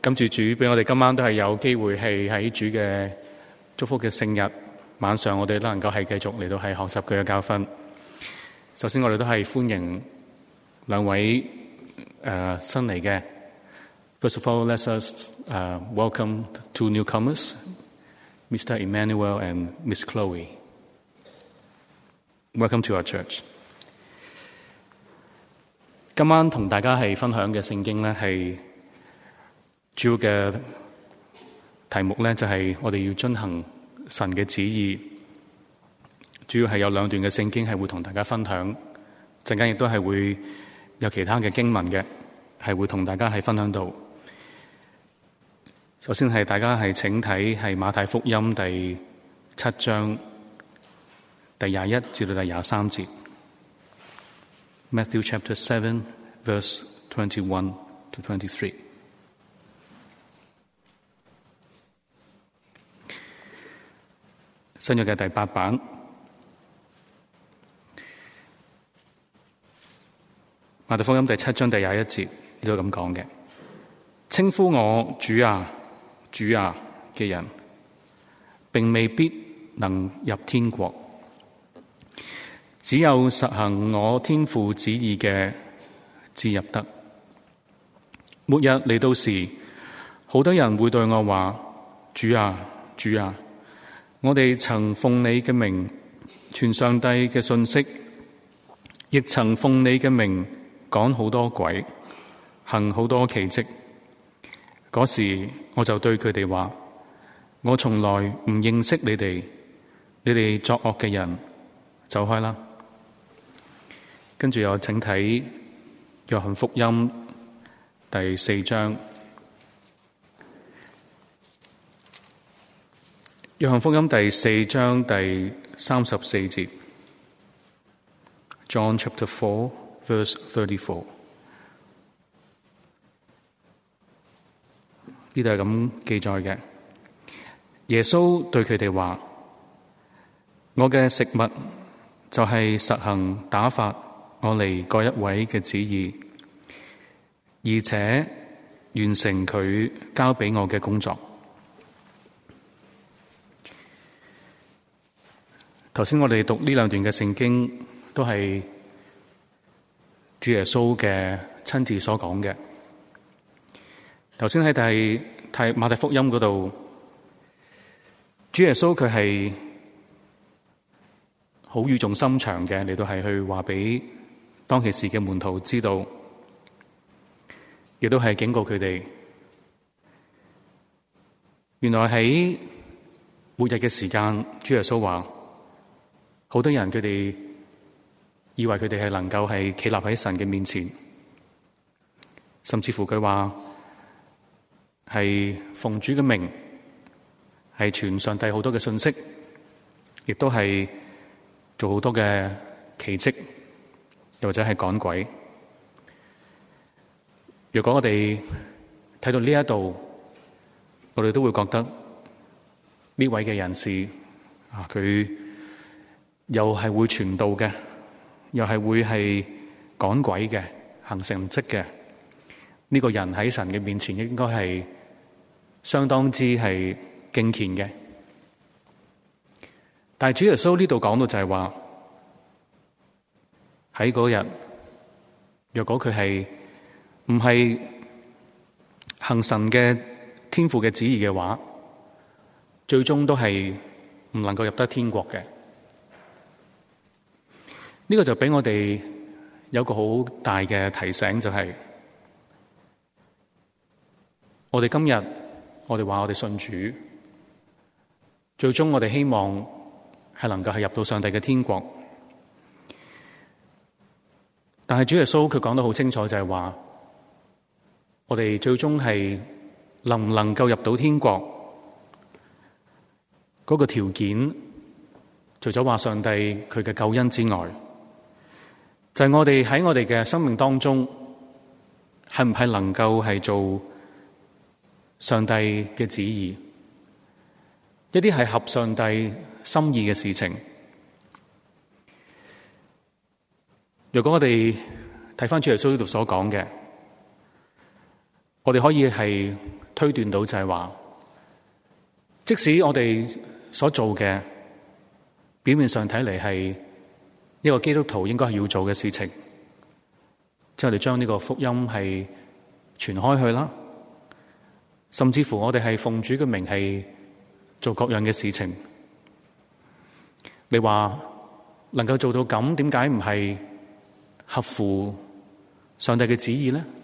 感謝主俾我哋今晚都係有機會係喺主嘅祝福嘅聖日晚上，我哋都能夠係繼續嚟到係學習佢嘅教訓。首先我哋都係歡迎兩位新嚟嘅。First of all, let's us welcome two newcomers, Mr. Emmanuel and Miss Chloe. Welcome to our church. 今晚同大家係分享嘅聖經咧，係主要嘅題目咧，就係我哋要遵行神嘅旨意。主要係有兩段嘅聖經係會同大家分享，陣間亦都係會有其他嘅經文嘅，係會同大家係分享到。首先係大家係請睇係馬太福音第7章第21至到第23節。Matthew chapter 7, verse 21 to 23. 新約嘅第8版，馬太福音第7章第21節，呢度咁講嘅：稱呼我主啊、主啊嘅人，並未必能入天國。只有實行我天父旨意嘅，至入得。末日嚟到時，好多人會對我話：主啊，主啊，我哋曾奉你嘅名傳上帝嘅信息，亦曾奉你嘅名趕好多鬼，行好多奇蹟。嗰時我就對佢哋話：我從來唔認識你哋，你哋作惡嘅人，走開啦。跟住又請睇約翰福音第4章。約翰福音第4章第34節。John chapter 4, verse 34。呢度係咁記載嘅。耶穌對佢哋話：我嘅食物就係實行打發我嚟嗰一位嘅旨意，而且完成佢交俾我嘅工作。頭先我哋讀呢兩段嘅聖經，都係主耶穌嘅親自所講嘅。頭先喺馬太福音嗰度，主耶穌佢係好語重心長嘅嚟到係去話俾當其時嘅門徒知道，亦都係警告佢哋，原來喺末日嘅時間，主耶穌話好多人佢哋以為佢哋係能夠係企立喺神嘅面前，甚至乎佢話係奉主嘅名，係傳上帝好多嘅信息，亦都係做好多嘅奇蹟，又或者係趕鬼。如果我哋睇到呢一度，我哋都會覺得呢位嘅人士啊，佢又係會傳道嘅，又係會係趕鬼嘅，行神蹟嘅。呢個人喺神嘅面前應該係相當之係敬虔嘅。但係主耶穌呢度講到就係話，喺嗰日，若果佢係唔係行神嘅天父嘅旨意嘅話，最終都係唔能夠入得天國嘅。呢個就俾我哋有個好大嘅提醒，就係我哋今日我哋話我哋信主，最終我哋希望係能夠係入到上帝嘅天國。但係主耶穌佢講得好清楚，就係話我哋最終係能唔能夠入到天國嗰個條件，除咗話上帝佢嘅救恩之外，就係我哋喺我哋嘅生命當中係唔係能夠係做上帝嘅旨意，一啲係合上帝心意嘅事情。如果我哋睇翻主耶穌呢度所講嘅，我哋可以係推斷到就係話，即使我哋所做嘅表面上睇嚟係一個基督徒應該係要做嘅事情，即係我哋將呢個福音係傳開去啦，甚至乎我哋係奉主嘅名係做各樣嘅事情。你話能夠做到咁，點解唔係合乎上帝嘅旨意呢？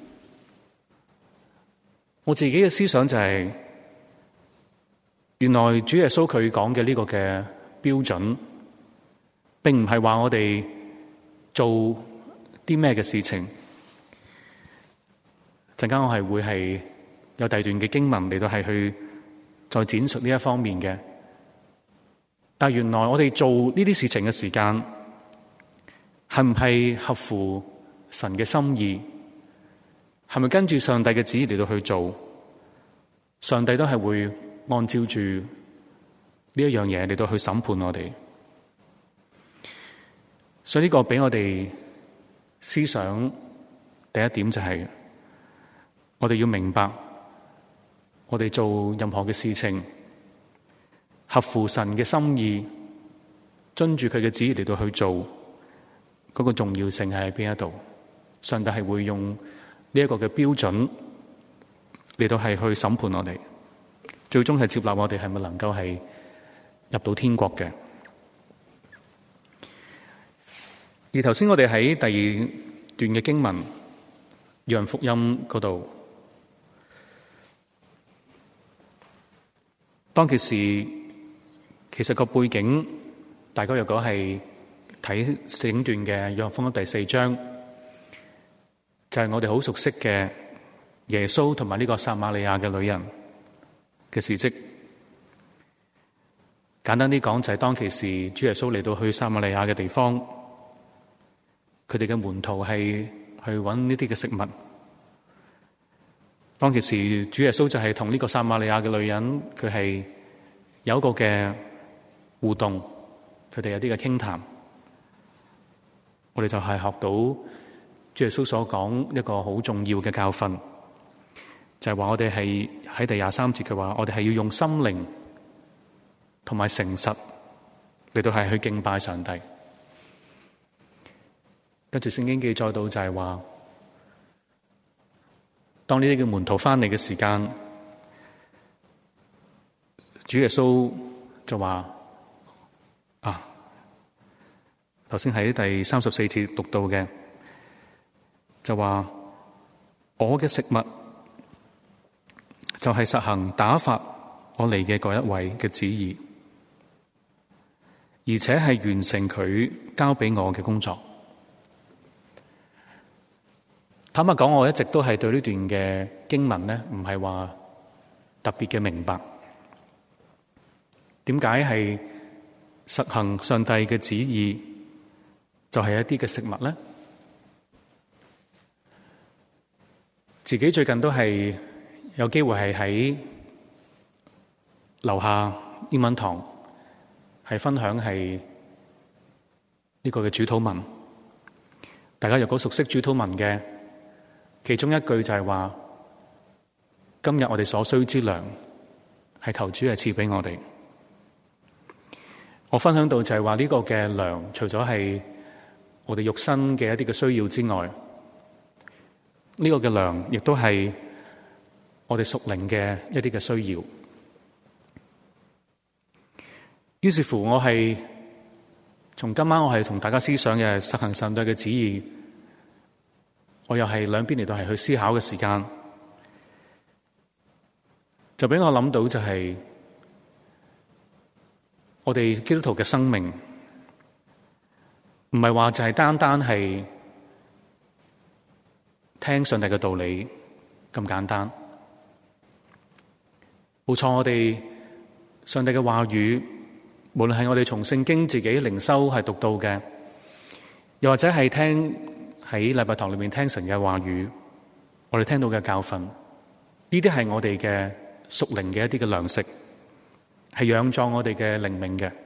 我自己嘅思想就係，原來主耶穌佢講嘅呢個嘅標準，並唔係話我哋做啲咩嘅事情。陣間我係會係有第二段嘅經文嚟到係去再展述呢一方面嘅。但原來我哋做呢啲事情嘅時間，係唔係合乎神嘅心意？係咪跟住上帝嘅旨意嚟到去做？上帝都係會按照住呢一樣嘢嚟到去審判我哋。所以呢個俾我哋思想第一點就係，我哋要明白，我哋做任何嘅事情，合乎神嘅心意，遵住佢嘅旨意嚟到去做，嗰個重要性係喺邊一度？上帝係會用呢一個嘅標準嚟到係去審判我哋，最終係接納我哋係咪能夠係入到天國嘅。而頭先我哋喺第二段嘅經文《約翰福音》嗰度，當其時其實個背景，大家若果係睇整段嘅《約翰福音》第4章，就係我哋好熟悉嘅耶穌同埋呢個撒瑪利亞嘅女人嘅事蹟。簡單啲講，就係當其時主耶穌嚟到去撒瑪利亞嘅地方，佢哋嘅門徒係去揾呢啲嘅食物。當其時主耶穌就係同呢個撒瑪利亞嘅女人，佢係有一個嘅互動，佢哋有啲嘅傾談。我哋就係學到主耶穌所講一個好重要嘅教訓，就係話我哋係喺第23節嘅話，我哋係要用心靈同埋誠實嚟到係去敬拜上帝。跟住聖經記載到就係話，當呢啲嘅門徒翻嚟嘅時間，主耶穌就話頭先喺第34節讀到嘅，就話我嘅食物就係實行打發我嚟嘅嗰一位嘅旨意，而且係完成佢交俾我嘅工作。坦白講，我一直都係對呢段嘅經文呢，唔係話特別嘅明白。點解係實行上帝嘅旨意，就係一啲嘅食物呢？自己最近都係有機會係喺樓下英文堂係分享係呢個嘅主禱文。大家如果熟悉主禱文嘅，其中一句就係話，今日我哋所需之糧係求主係賜俾我哋。我分享到就係話呢個嘅糧，除咗係我哋肉身嘅一啲嘅需要之外，呢個嘅糧亦都係我哋屬靈嘅一啲嘅需要。於是乎，我係從今晚我係同大家思想嘅實行上帝嘅旨意，我又係兩邊嚟到係去思考嘅時間，就俾我諗到就係我哋基督徒嘅生命，唔係話就係單單係聽上帝嘅道理咁簡單。冇錯，我哋上帝嘅話語，無論係我哋從聖經自己靈修係讀到嘅，又或者係聽喺禮拜堂裏面聽神嘅話語，我哋聽到嘅教訓，呢啲係我哋嘅屬靈嘅一啲嘅糧食，係養壯我哋嘅靈命嘅。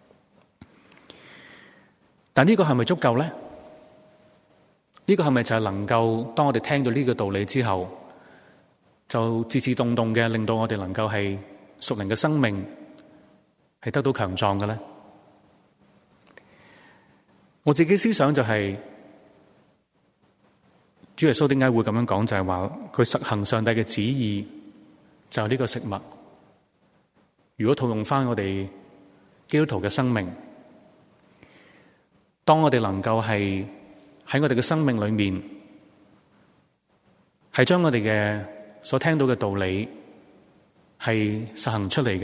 但呢個係咪足夠咧？呢個係咪就係能夠當我哋聽到呢個道理之後， 就自自動動嘅令到我哋能夠係屬靈嘅生命係得到強壯嘅咧？我自己思想就係主耶穌點解會咁樣講，就係話佢實行上帝嘅旨意就係呢個食物。如果套用翻我哋基督徒嘅生命，當我哋能夠係喺我哋嘅生命裏面係將我哋嘅所聽到嘅道理係實行出嚟嘅，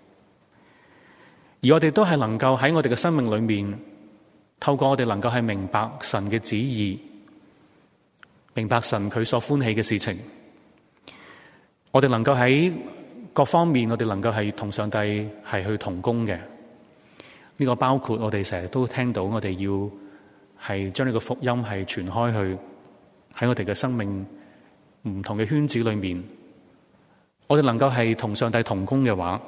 而我哋都係能夠喺我哋嘅生命裏面透過我哋能夠係明白神嘅旨意，明白神佢所歡喜嘅事情，我哋能夠喺各方面，我哋能夠係同上帝係去同工嘅。呢個包括我哋成日都聽到，我哋要係將呢個福音係傳開去，喺我哋嘅生命唔同嘅圈子裏面，我哋能夠係同上帝同工嘅話，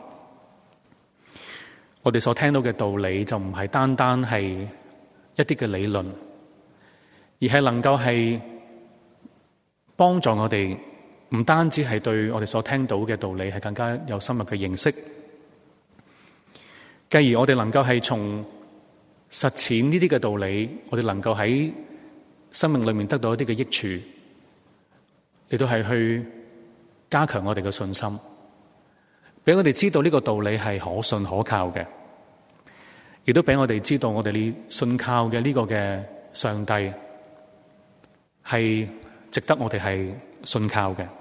我哋所聽到嘅道理就唔係單單係一啲嘅理論，而係能夠係幫助我哋，唔單止係對我哋所聽到嘅道理係更加有深入嘅認識，繼而我哋能夠係從實踐呢啲嘅道理，我哋能夠喺生命裏面得到一啲嘅益處，嚟到係去加強我哋嘅信心，俾我哋知道呢個道理係可信可靠嘅，亦都俾我哋知道我哋呢信靠嘅呢個嘅上帝係值得我哋係信靠嘅。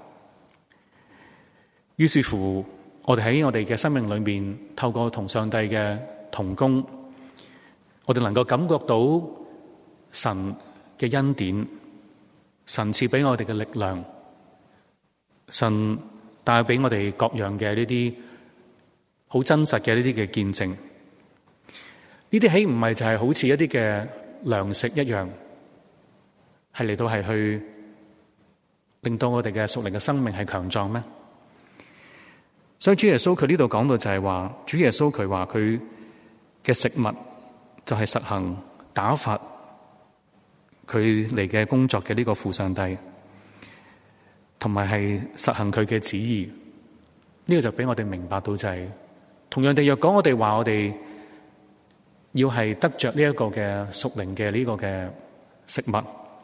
於是乎，我哋喺我哋嘅生命裏面，透過同上帝嘅同工，我哋能夠感覺到神嘅恩典，神賜俾我哋嘅力量，神帶俾我哋各樣嘅呢啲好真實嘅呢啲嘅見證。呢啲豈唔係就係好似一啲嘅糧食一樣，係嚟到係去令到我哋嘅屬靈嘅生命係強壯咩？所以主耶穌佢呢度講到就係話，主耶穌佢話佢嘅食物就係實行打發佢嚟嘅工作嘅呢個父上帝，同埋係實行佢嘅旨意。呢個就俾我哋明白到就係，同樣地，若果我哋話我哋要係得着呢一個嘅屬靈嘅呢個嘅食物，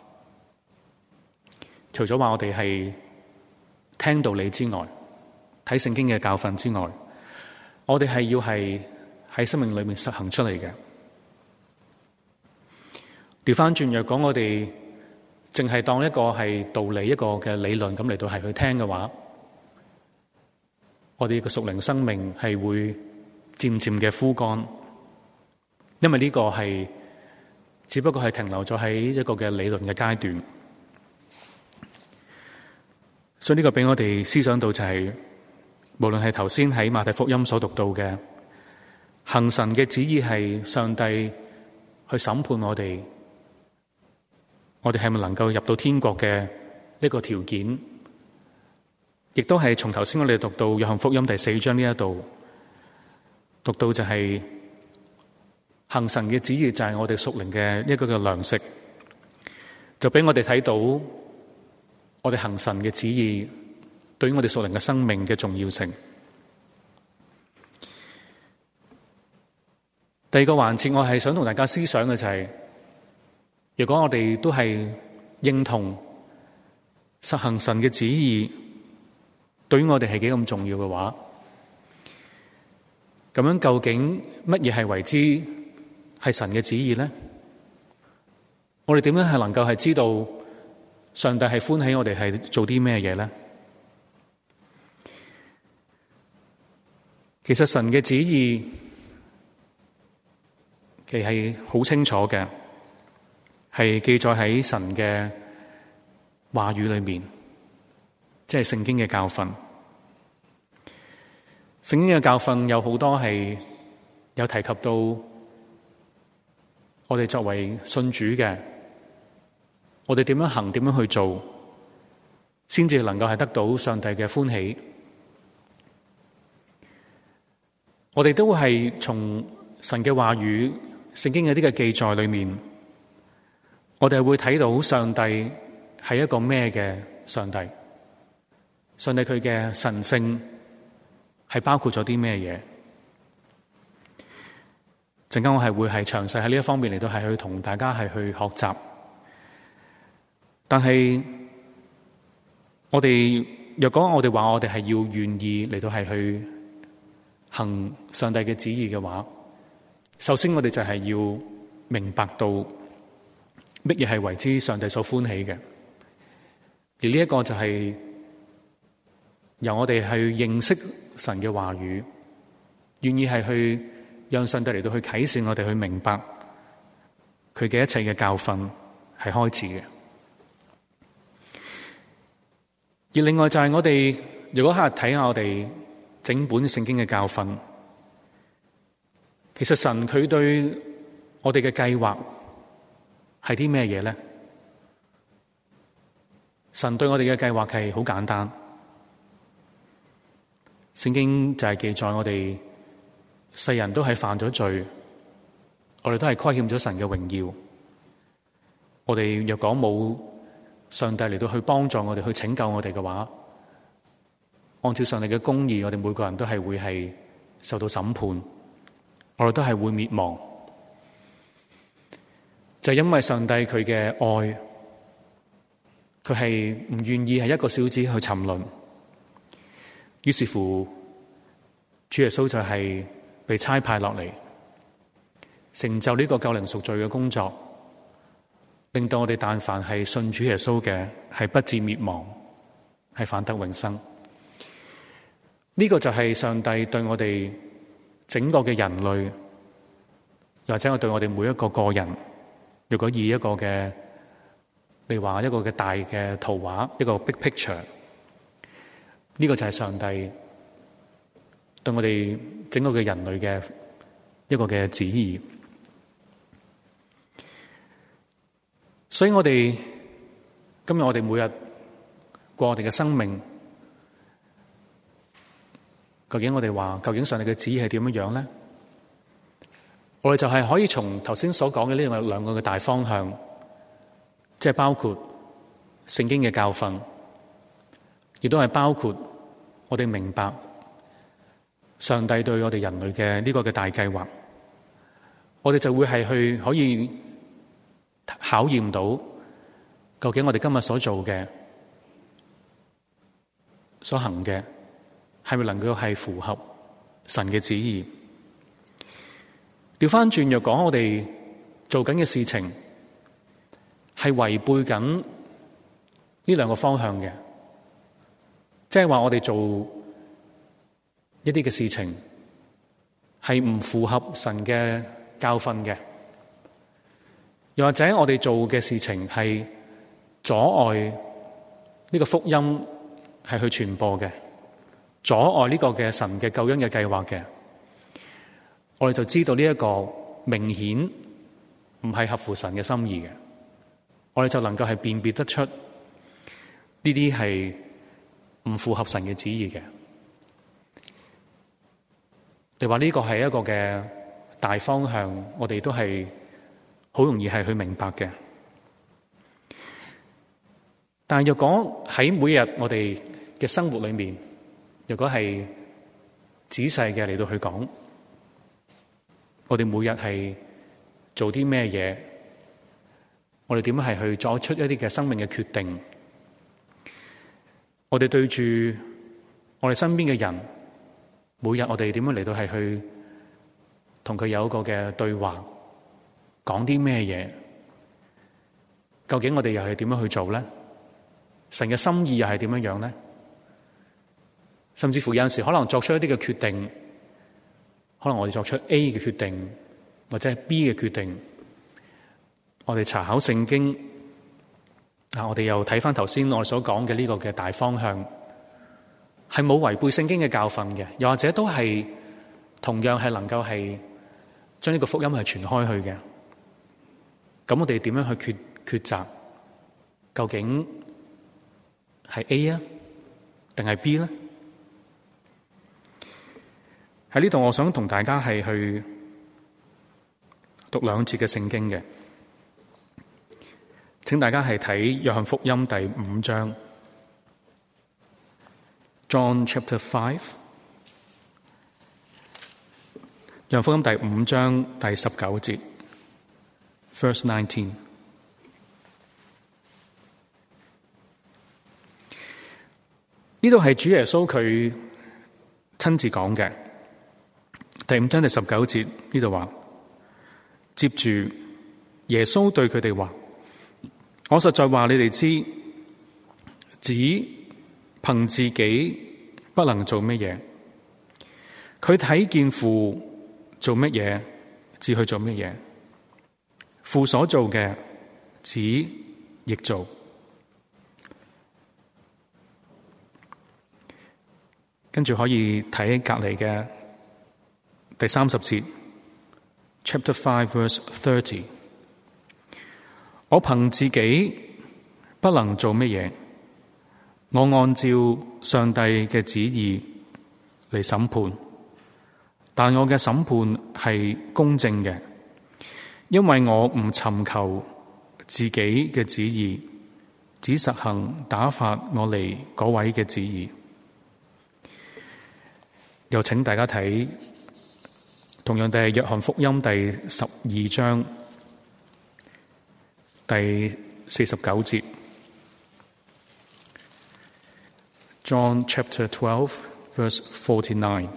除咗話我哋係聽道理之外，睇聖經嘅教訓之外，我哋係要係喺生命裏面實行出嚟嘅。調翻轉，若講我哋淨係當一個係道理，一個嘅理論咁嚟到係去聽嘅話，我哋嘅屬靈生命係會漸漸嘅枯乾，因為呢個係只不過係停留咗喺一個嘅理論嘅階段。所以呢個俾我哋思想到就係，無論係頭先喺馬太福音所讀到嘅，行神嘅旨意係上帝去審判我哋係咪能夠入到天國嘅呢個條件，亦都係從頭先我哋讀到約翰福音第4章呢一度讀到就係行神嘅旨意就係我哋屬靈嘅一個嘅糧食，就俾我哋睇到我哋行神嘅旨意對於我哋屬靈嘅生命嘅重要性。第二個環節，我係想同大家思想嘅就係，如果我哋都係認同實行神嘅旨意對於我哋係幾咁重要嘅話，咁樣究竟乜嘢係為之係神嘅旨意呢？我哋點樣係能夠係知道上帝係歡喜我哋係做啲咩嘢呢？其實神嘅旨意其實係好清楚嘅，係記載喺神嘅話語裏面，即係聖經嘅教訓。聖經嘅教訓有好多係有提及到我哋作為信主嘅，我哋點樣行，點樣去做，先至能夠係得到上帝嘅歡喜。我哋都會係從神嘅話語、聖經嘅呢個記載裏面，我哋會睇到上帝係一個咩嘅上帝？ 上帝佢嘅神性係包括咗啲咩嘢？陣間我係會係詳細喺呢一方面嚟到係去同大家係去學習。但係我哋若果我哋話我哋係要願意嚟到係去行上帝嘅旨意嘅話，首先我哋就係要明白到乜嘢係為之上帝所歡喜嘅，而呢一個就係由我哋去認識神嘅話語，願意係去讓上帝嚟到去啟示我哋去明白佢嘅一切嘅教訓係開始嘅。而另外就係我哋如果係睇下我哋整本聖經嘅教訓，其實神佢對我哋嘅計劃係啲咩嘢咧？神對我哋嘅計劃係好簡單，聖經就係記載我哋世人都係犯咗罪，我哋都係虧欠咗神嘅榮耀。我哋若講冇上帝嚟到去幫助我哋，去拯救我哋嘅話，按照上帝嘅公義，我哋每個人都係會係受到審判，我哋都係會滅亡。就係因為上帝佢嘅愛，佢係唔願意係一個小子去沉淪，於是乎主耶穌就係被差派落嚟，成就呢個救靈贖罪嘅工作，令到我哋但凡係信主耶穌嘅，係不至滅亡，係反得永生。呢個就係上帝對我哋整個嘅人類，或者我對我哋每一個個人，如果以一個嘅你話一個嘅大嘅圖畫，一個 big picture， 呢個就係上帝對我哋整個嘅人類嘅一個嘅旨意。所以我哋今日我哋每日過我哋嘅生命，究竟我哋話究竟上帝嘅旨意係點樣樣咧？我哋就係可以從頭先所講嘅呢兩個嘅大方向，即係包括聖經嘅教訓，亦都係包括我哋明白上帝對我哋人類嘅呢個嘅大計劃，我哋就會係去可以考驗到究竟我哋今日所做嘅、所行嘅係咪能夠係符合神嘅旨意。調翻轉，若講我哋做緊嘅事情係違背緊呢兩個方向嘅，即係話我哋做一啲嘅事情係唔符合神嘅教訓嘅，又或者我哋做嘅事情係阻礙呢個福音係去傳播嘅，阻礙呢個嘅神嘅救恩嘅計劃嘅，我哋就知道呢一個明顯唔係合乎神嘅心意嘅，我哋就能夠係辨別得出呢啲係唔符合神嘅旨意嘅。你話呢個係一個嘅大方向，我哋都係好容易係去明白嘅。但係若果喺每日我哋嘅生活裏面，若果係仔細嘅嚟到去講，我哋每日係做啲咩嘢？我哋點樣係去作出一啲嘅生命嘅決定？我哋對住我哋身邊嘅人，每日我哋點樣嚟到係去同佢有一個嘅對話，講啲咩嘢？究竟我哋又係點樣去做咧？神嘅心意又係點樣樣咧？甚至乎有陣時可能作出一啲嘅決定，可能我哋作出 A 嘅決定，或者係 B 嘅決定，我哋查考聖經，我哋又睇翻頭先我哋所講嘅呢個嘅大方向，係冇違背聖經嘅教訓嘅，又或者都係同樣係能夠係將呢個福音係傳開去嘅。咁我哋點樣去抉擇？究竟係 A 啊，定係 B 咧？喺呢度，我想同大家係去讀兩節嘅聖經嘅，請大家係睇約翰福音第5章。 John chapter 5， 約翰福音第5章第19節 verse 19。呢度係主耶穌佢親自講嘅。第5章第19節呢度話，接住耶穌對佢哋話：我實在話你哋知，子憑自己不能做乜嘢，佢睇見父做乜嘢，只去做乜嘢。父所做嘅，子亦做。跟住可以睇隔離嘅第30節 ，Chapter 5 verse 30。我憑自己不能做乜嘢，我按照上帝嘅旨意嚟審判，但我嘅審判係公正嘅，因為我唔尋求自己嘅旨意，只實行打發我嚟嗰位嘅旨意。又請大家睇，同樣地係約翰福音第12章第49節 John chapter 12 verse 49。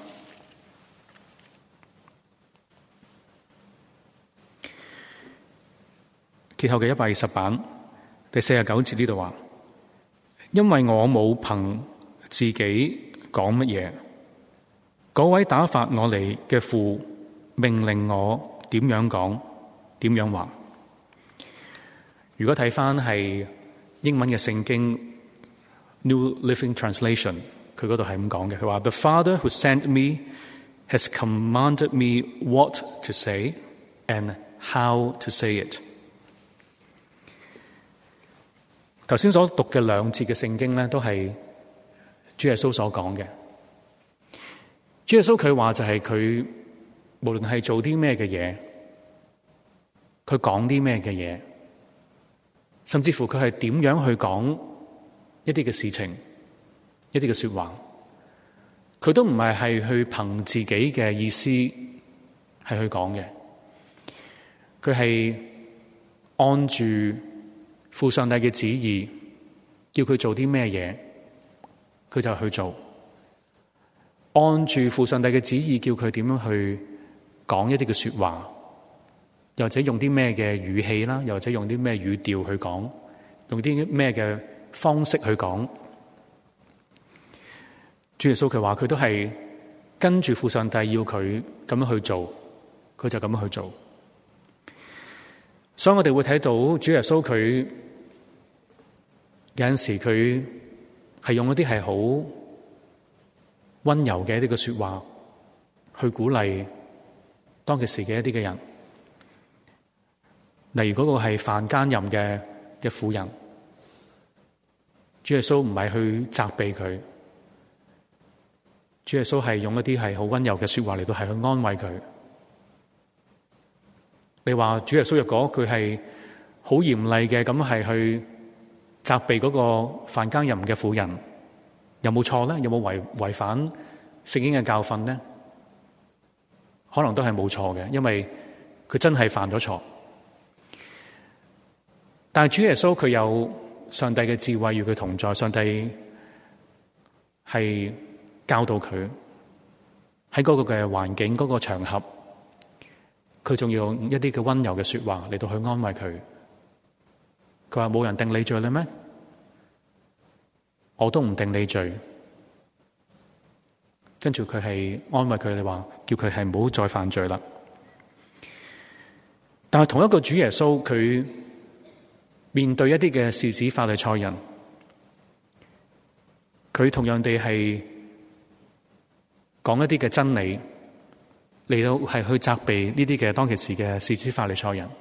其後嘅120版第49節呢度話：因為我冇憑自己講乜嘢，嗰位打發我嚟嘅父命令我點樣講，點樣話。如果睇返係英文嘅聖經 New Living Translation， 佢嗰度係咁講嘅，佢話 The Father who sent me has commanded me what to say and how to say it。頭先所讀嘅兩節嘅聖經咧，都係主耶穌所講嘅。主耶穌佢話就係佢無論係做啲咩嘅嘢，佢講啲咩嘅嘢，甚至乎佢係點樣去講一啲嘅事情，一啲嘅說話，佢都唔係去憑自己嘅意思係去講嘅，佢係按住父上帝嘅旨意，叫佢做啲咩嘢，佢就去做。按住父上帝嘅旨意，叫佢點樣去講一啲嘅說話，又或者用啲咩嘅語氣啦，又或者用啲咩語調去講，用啲咩嘅方式去講。主耶穌佢話佢都係跟住父上帝要佢咁樣去做，佢就咁樣去做。所以我哋會睇到主耶穌佢有陣時佢係用一啲係好溫柔嘅一啲嘅說話去鼓勵當其時嘅一啲嘅人，例如嗰個係犯奸淫嘅婦人，主耶穌唔係去責備佢，主耶穌係用一啲係好溫柔嘅說話嚟到係去安慰佢。你話主耶穌若果佢係好嚴厲嘅咁係去責備嗰個犯奸淫嘅婦人，有冇錯咧？有冇違反聖經嘅教訓咧？可能都係冇錯嘅，因為佢真係犯咗錯。但係主耶穌佢有上帝嘅智慧與佢同在，上帝係教導佢喺嗰個嘅環境、嗰個場合，佢仲要用一啲嘅溫柔嘅說話嚟到去安慰佢。佢話冇人定你罪啦咩？我都唔定你罪。跟住佢係安慰佢哋話，叫佢係唔好再犯罪啦。但係同一個主耶穌，佢面對一啲嘅士子法利賽人，佢同樣地係講一啲嘅真理，嚟到係去責備呢啲嘅當其時嘅士子法利賽人。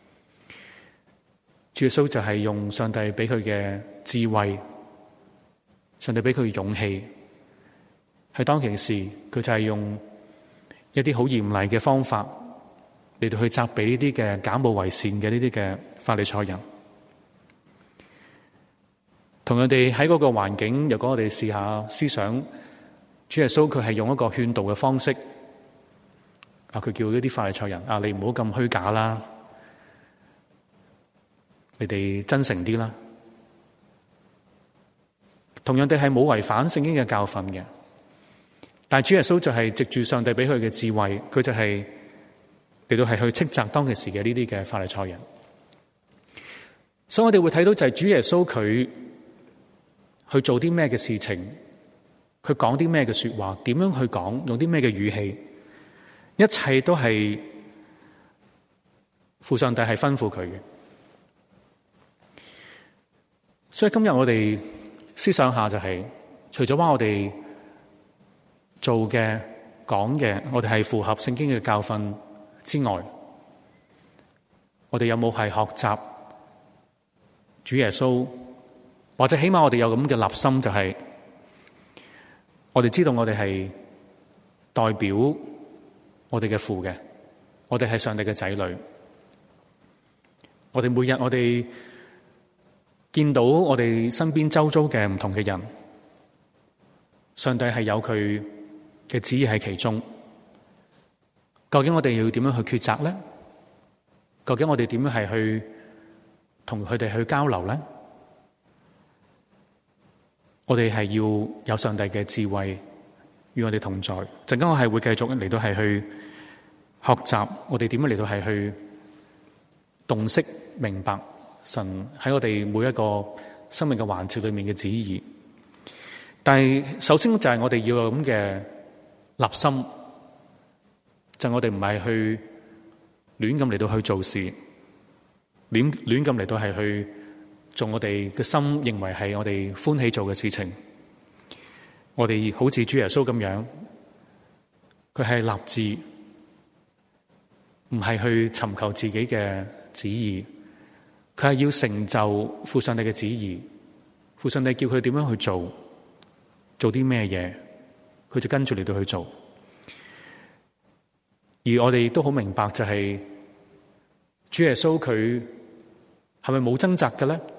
主耶穌就係用上帝俾佢嘅智慧，上帝俾佢嘅勇氣，喺當其時佢就係用一啲好嚴厲嘅方法嚟到去責備呢啲嘅假冒為善嘅呢啲嘅法利賽人。 同樣地喺嗰個環境，如果我哋試下思想，主耶穌佢係用一個勸導嘅方式，佢叫呢啲法利賽人你唔好咁虛假啦，你哋真誠啲啦。同樣地係冇違反聖經嘅教訓嘅，但係主耶穌就係藉住上帝俾佢嘅智慧，佢就係嚟到係去斥責當其時嘅呢啲嘅法利賽人。所以我哋會睇到就係主耶穌佢去做啲咩嘅事情，佢講啲咩嘅說話，點樣去講，用啲咩嘅語氣，一切都係父上帝係吩咐佢嘅。所以今日我哋思想下就係，除咗話我哋做嘅講嘅，我哋係符合聖經嘅教訓之外，我哋有冇係學習主耶穌，或者起碼我哋有咁嘅立心，就係我哋知道我哋係代表我哋嘅父嘅，我哋係上帝嘅仔女。我哋每日我哋見到我哋身邊周遭嘅唔同嘅人，上帝係有佢嘅旨意喺其中。究竟我哋要點樣去抉擇呢？究竟我哋點樣係去同佢哋去交流呢？我哋係要有上帝嘅智慧與我哋同在。陣間我係會繼續嚟到係去學習，我哋點樣嚟到係去洞悉明白神喺我哋每一個生命嘅環節裏面嘅旨意。但係首先就係我哋要有咁嘅立心，就係我哋唔係去亂咁嚟到去做事，亂咁嚟到係去做我哋嘅心認為係我哋歡喜做嘅事情。我哋好似主耶穌咁樣，佢係立志，唔係去尋求自己嘅旨意，佢係要成就父上帝嘅旨意。父上帝叫佢點樣去做啲咩嘢，佢就跟住嚟到去做。而我哋都好明白，就係主耶穌佢係咪冇掙扎嘅咧？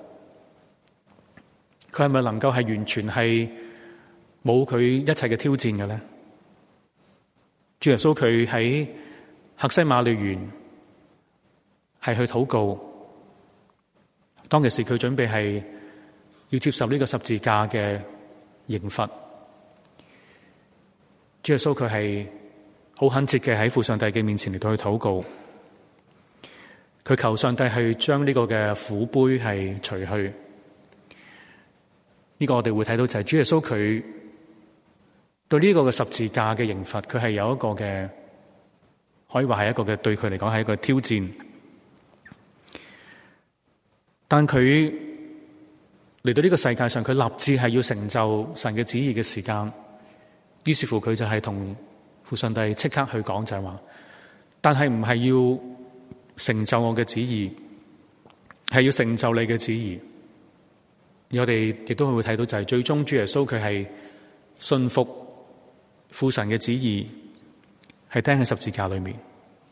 佢係咪能夠係完全係冇佢一切嘅挑戰嘅咧？主耶穌佢喺客西馬尼園係去禱告，當其時佢準備係要接受呢個十字架嘅刑罰。主耶穌佢係好懇切嘅喺父上帝嘅面前嚟到去禱告，佢求上帝去將呢個嘅苦杯係除去。呢個我哋會睇到就係主耶穌佢對呢個嘅十字架嘅刑罰，佢係有一個嘅，可以話係一個嘅，對佢嚟講係一個挑戰。但佢嚟到呢個世界上，佢立志係要成就神嘅旨意嘅時間，於是乎佢就係同父上帝即刻去講，就係話，但係唔係要成就我嘅旨意，係要成就你嘅旨意。而我哋亦都會睇到就係最終主耶穌佢係信服父神嘅旨意，係釘喺十字架裏面。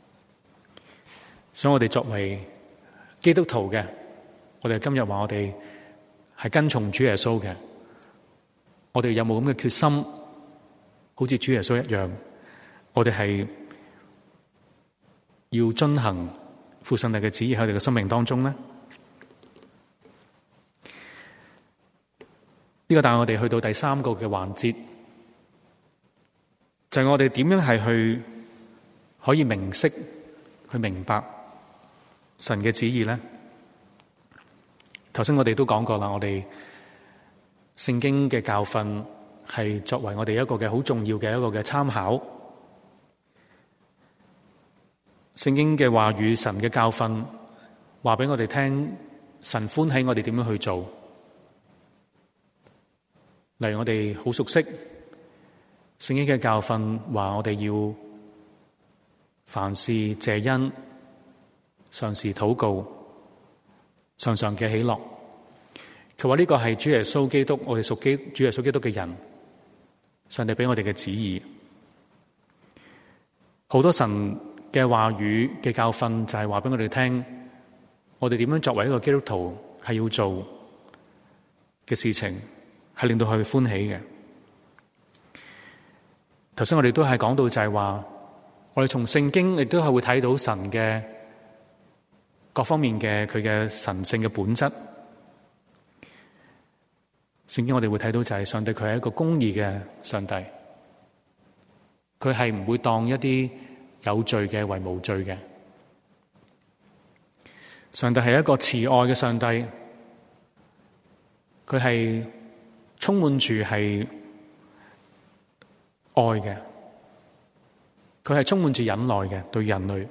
所以我哋作為基督徒嘅，我哋今日話我哋係跟從主耶穌嘅，我哋有冇咁嘅決心，好似主耶穌一樣，我哋係要遵行父上帝嘅旨意喺我哋嘅生命當中呢？呢個帶我哋去到第三個嘅環節，就係我哋點樣係去可以明晰去明白神嘅旨意咧？頭先我哋都講過啦，我哋聖經嘅教訓係作為我哋一個嘅好重要嘅一個嘅參考。聖經嘅話語，神嘅教訓，話俾我哋聽，神歡喜我哋點樣去做。例如我哋好熟悉聖經嘅教訓，話我哋要凡事謝恩，常時禱告，常常嘅喜樂。佢話呢個係主耶穌基督，我哋屬主耶穌基督嘅人，上帝俾我哋嘅旨意。好多神嘅話語嘅教訓就係話俾我哋聽，我哋點樣作為一個基督徒係要做。 嘅事情係令到佢歡喜嘅。頭先我哋都係講到就係話，我哋從聖經亦都係會睇到神嘅各方面嘅佢嘅神聖嘅本質。聖經我哋會睇到就係上帝佢係一個公義嘅上帝，佢係唔會當一啲有罪嘅為無罪嘅。上帝係一個慈愛嘅上帝，佢係充滿住係愛嘅，佢係充滿住忍耐嘅對人類。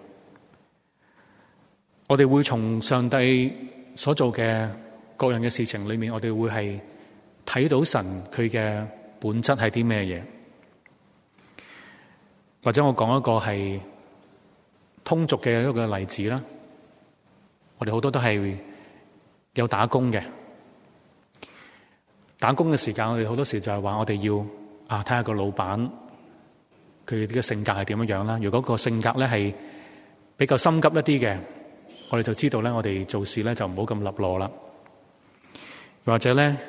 我哋會從上帝所做嘅各樣嘅事情裏面，我哋會係睇到神佢嘅本質係啲咩嘢。或者我講一個係通俗嘅一個例子啦。我哋好多都係有打工嘅，打工嘅時間，我哋好多時就係話我哋要睇下個老闆佢嘅性格係點樣樣啦。如果個性格咧係比較心急一啲嘅，我哋就知道咧，我哋做事咧就唔好咁立落啦。或者咧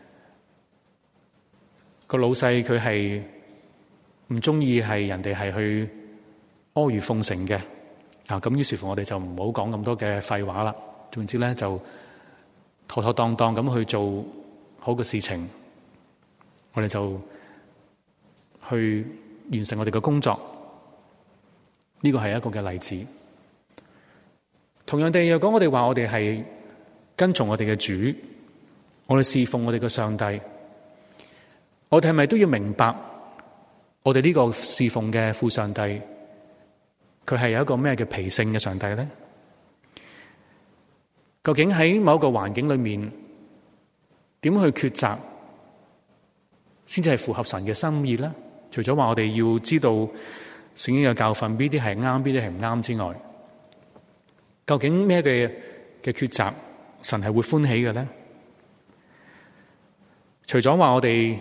個老細佢係唔中意係人哋係去阿諛奉承嘅。咁於是乎我哋就唔好講咁多嘅廢話啦。總之咧就妥妥當當咁去做好嘅事情，我哋就去完成我哋嘅工作。呢個係一個嘅例子。同樣地，若果我哋話我哋係跟從我哋嘅主，我哋侍奉我哋嘅上帝，我哋係咪都要明白我哋呢個侍奉嘅父上帝佢係有一個咩嘅脾性嘅上帝咧？究竟喺某個環境裏面，點去抉擇先至係符合神嘅心意咧？除咗話我哋要知道聖經嘅教訓，邊啲係啱，邊啲係唔啱之外，究竟咩嘅抉擇神係會歡喜嘅咧？除咗話我哋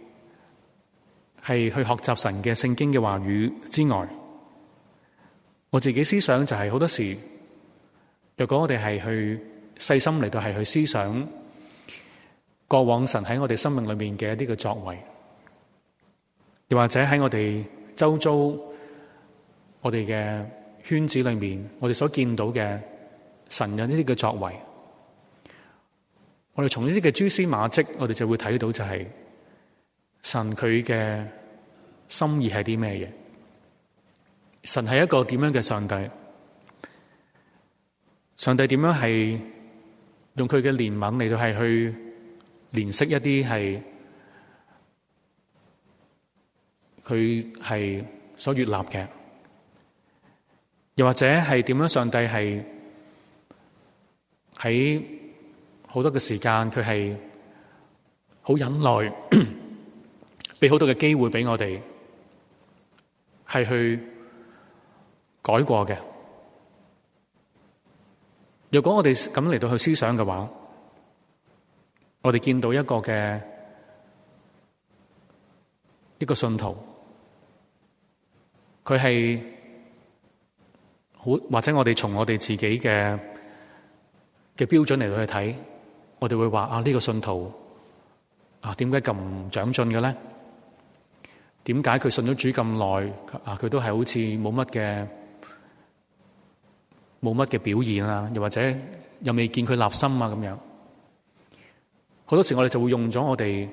係去學習神嘅聖經嘅話語之外，我自己思想就係好多時，若果我哋係去細心嚟到係去思想過往神喺我哋生命裏面嘅一啲嘅作為，又或者喺我哋周遭我哋嘅圈子裏面，我哋所見到嘅神有呢啲嘅作為，我哋從呢啲嘅蛛絲馬跡，我哋就會睇到就係神佢嘅心意係啲咩嘢。神係一個點樣嘅上帝？上帝點樣係用佢嘅憐憫嚟到係去憐惜一啲係佢係所悅納嘅？又或者係點樣上帝係喺好多嘅時間，佢係好忍耐，俾好多嘅機會俾我哋係去改過嘅。如果我哋咁嚟到去思想嘅話，我哋見到一個信徒，佢係好，或者我哋從我哋自己嘅標準嚟到去睇，我哋會話呢個信徒點解咁唔長進嘅咧？點解佢信咗主咁耐佢都係好似冇乜嘅表現啊？又或者又未見佢立心啊？咁樣好多時我哋就會用咗我哋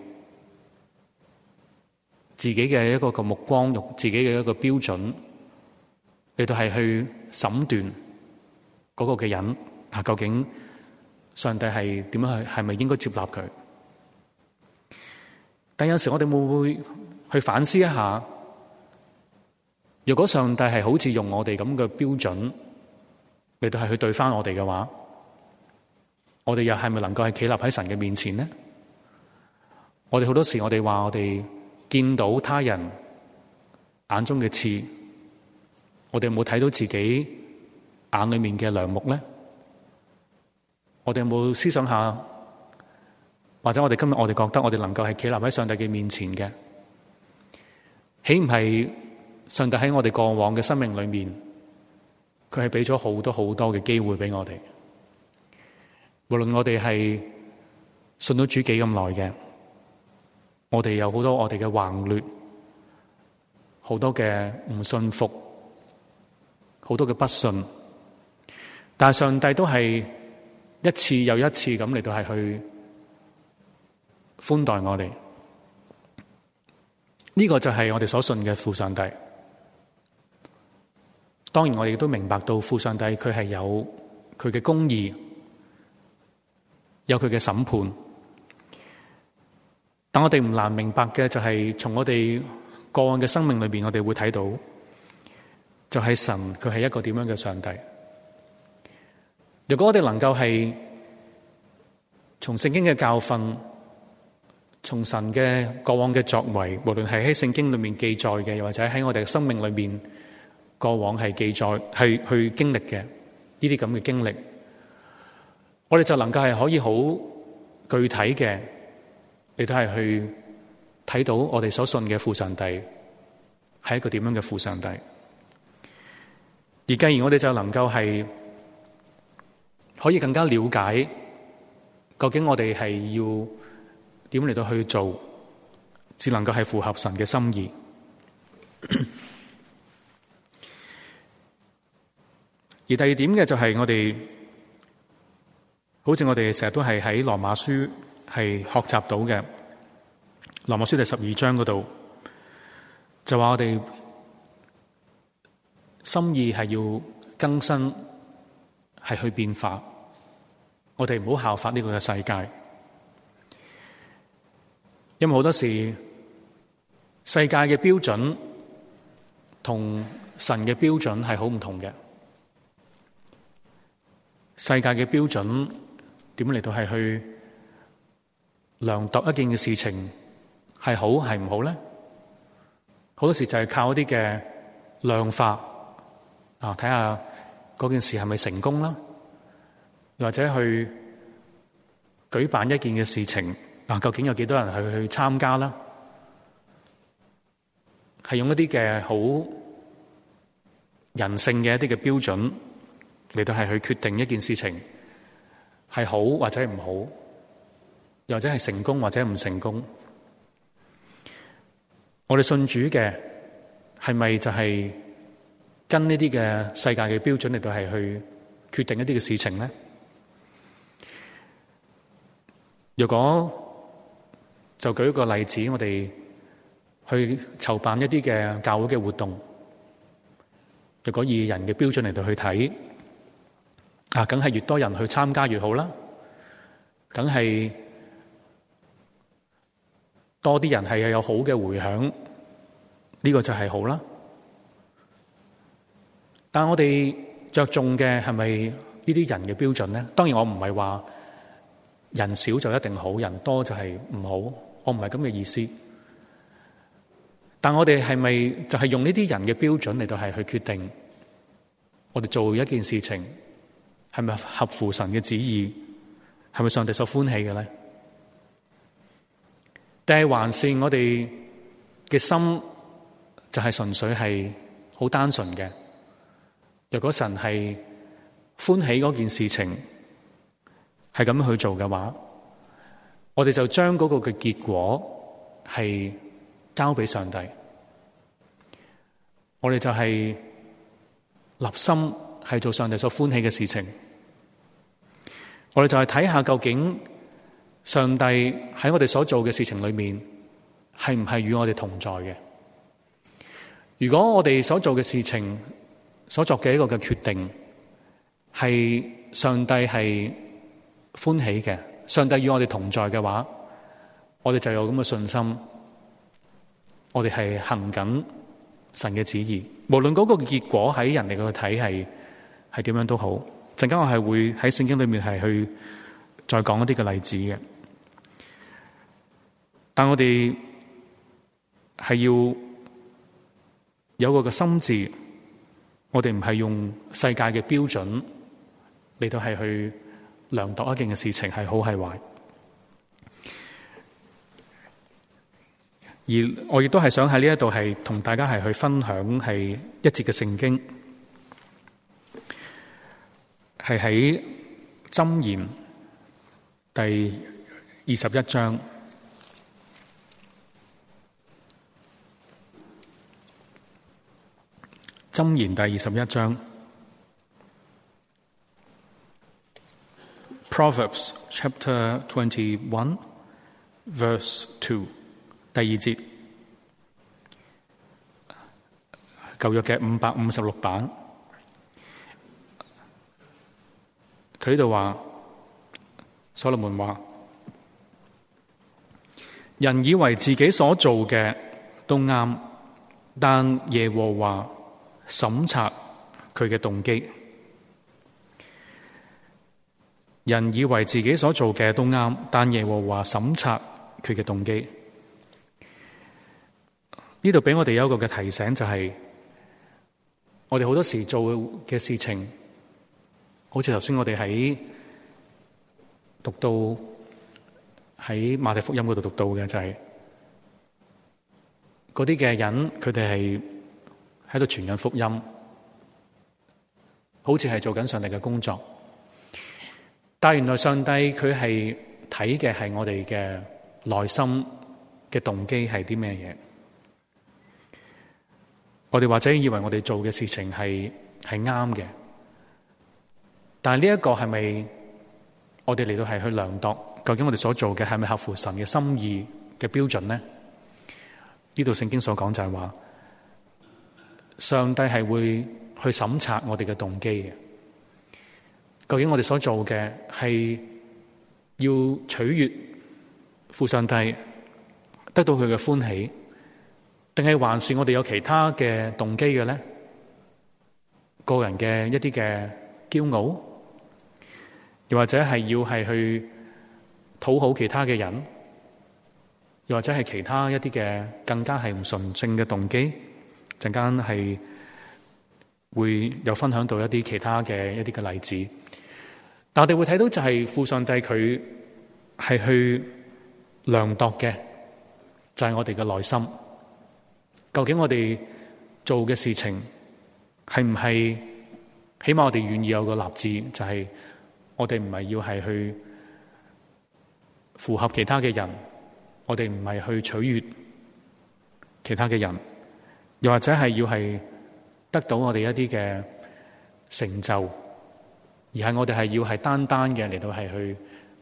自己嘅一個目光，用自己嘅一個標準嚟到係去審斷嗰個嘅人究竟上帝係點樣係咪應該接納佢？但有時我哋會唔會去反思一下，如果上帝係好似用我哋咁嘅標準嚟到係去對翻我哋嘅話，我哋又係咪能夠係企立喺神嘅面前呢？我哋好多時我哋話我哋見到他人眼中嘅刺，我哋有冇睇到自己眼裏面嘅梁木呢？我哋有冇思想下，或者我哋今日我哋覺得我哋能夠係企立喺上帝嘅面前嘅，豈唔係上帝喺我哋過往嘅生命裏面，佢係俾咗好多好多嘅機會俾我哋。無論我哋係信咗主幾咁耐嘅，我哋有好多我哋嘅橫劣，好多嘅唔信服，好多嘅不信，但係上帝都係一次又一次咁嚟到係去寬待我哋。呢個就係我哋所信嘅父上帝。當然我哋亦都明白到父上帝佢係有佢嘅公義，有佢嘅審判。但我哋唔難明白嘅就係從我哋過往嘅生命裏邊，我哋會睇到就係神佢係一個點樣嘅上帝。如果我哋能夠係從聖經嘅教訓，從神嘅過往嘅作為，無論係喺聖經裏面記載嘅，又或者喺我哋嘅生命裏面過往係記載係去經歷嘅呢啲咁嘅經歷，我哋就能夠係可以好具體嘅，亦都係去睇到我哋所信嘅父上帝係一個點樣嘅父上帝。而繼而我哋就能夠係可以更加了解究竟我哋係要點嚟到去做，只能夠係符合神嘅心意。而第二點嘅就係我哋，好似我哋成日都係喺羅馬書係學習到嘅，羅馬書第12章嗰度就話我哋心意係要更新，係去變化，我哋唔好效法呢個嘅世界。因為好多時世界嘅標準同神嘅標準係好唔同嘅。世界嘅標準點嚟到係去量度一件嘅事情係好係唔好咧？好多時就係靠一啲嘅量化啊，睇下嗰件事係咪成功啦，又或者去舉辦一件嘅事情啊，究竟有幾多人去參加啦？係用一啲嘅好人性嘅一啲嘅標準嚟到係去決定一件事情係好或者唔好，又或者係成功或者唔成功。我哋信主嘅係咪就係跟呢啲嘅世界嘅標準嚟到係去決定一啲嘅事情呢？如果就舉一個例子，我哋去籌辦一啲嘅教會嘅活動，如果以人嘅標準嚟到去睇，啊，梗係越多人去參加越好啦，梗係多啲人係有好嘅回響，呢個就係好啦。但我哋着重嘅係咪呢啲人嘅標準呢？當然我唔係話人少就一定好，人多就係唔好，我唔係咁嘅意思。但我哋係咪就係用呢啲人嘅標準嚟到係去決定我哋做一件事情係咪合乎神嘅旨意，係咪上帝所歡喜嘅咧？定係還是我哋嘅心就係純粹係好單純嘅？若果神係歡喜嗰件事情係咁樣去做嘅話，我哋就將嗰個嘅結果係交俾上帝，我哋就係立心係做上帝所歡喜嘅事情。我哋就係睇下究竟上帝喺我哋所做嘅事情裏面係唔係與我哋同在嘅。如果我哋所做嘅事情所作嘅一個嘅決定係上帝係歡喜嘅，上帝與我哋同在嘅話，我哋就有咁嘅信心，我哋係行緊神嘅旨意，無論嗰個結果喺人哋嗰個睇係點樣都好。陣間我係會喺聖經裏面係去再講一啲嘅例子嘅，但我哋係要有個嘅心志，我哋唔係用世界嘅標準嚟到係去量度一件嘅事情係好係壞。而我亦都係想喺呢一度係同大家係去分享係一節嘅聖經，係喺箴言第 21章。箴言第21章 Proverbs chapter 21 verse 2 第2節，舊約嘅556版，佢呢度話，所羅門話，人以為自己所做嘅都啱，但耶和華審察佢嘅動機。人以為自己所做嘅都啱，但耶和華審察佢嘅動機。呢度俾我哋有一個嘅提醒，就係我哋好多時做嘅事情，好似頭先我哋喺讀到喺馬太福音嗰度讀到嘅，就係嗰啲嘅人，佢哋係喺度傳緊福音，好似係做緊上帝嘅工作，但原來上帝佢係睇嘅係我哋嘅內心嘅動機係啲咩嘢。我哋或者以為我哋做嘅事情係啱嘅，但係呢一個係咪我哋嚟到係去量度，究竟我哋所做嘅係咪合乎神嘅心意嘅標準呢？呢度聖經所講就係話，上帝係會去審察我哋嘅動機嘅。究竟我哋所做嘅係要取悅父上帝，得到佢嘅歡喜，定係還是我哋有其他嘅動機嘅咧？個人嘅一啲嘅驕傲，又或者係要係去討好其他嘅人，又或者係其他一啲嘅更加係唔純正嘅動機。陣間係會有分享到一啲其他嘅一啲嘅例子，但我哋會睇到就係父上帝佢係去量度嘅，就係我哋嘅內心。究竟我哋做嘅事情係唔係，起碼我哋願意有個立志，就係我哋唔係要係去符合其他嘅人，我哋唔係去取悅其他嘅人，又或者係要係得到我哋一啲嘅成就，而係我哋係要係單單嘅嚟到係去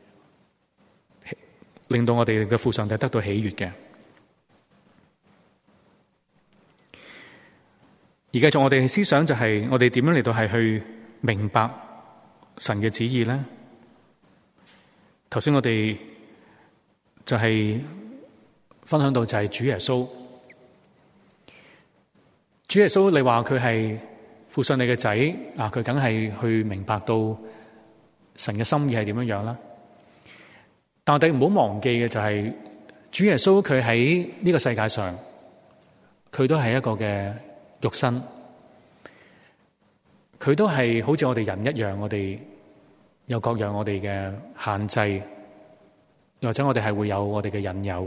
令到我哋嘅父上帝得到喜悅嘅。而繼續我哋嘅思想就係我哋點樣嚟到係去明白神嘅旨意咧？頭先我哋就係分享到就係主耶穌。主耶穌你話佢係父上帝嘅仔啊，佢梗係去明白到神嘅心意係點樣樣啦。但我哋唔好忘記嘅就係主耶穌佢喺呢個世界上，佢都係一個嘅肉身，佢都係好似我哋人一樣，我哋有各樣我哋嘅限制，或者我哋係會有我哋嘅引誘。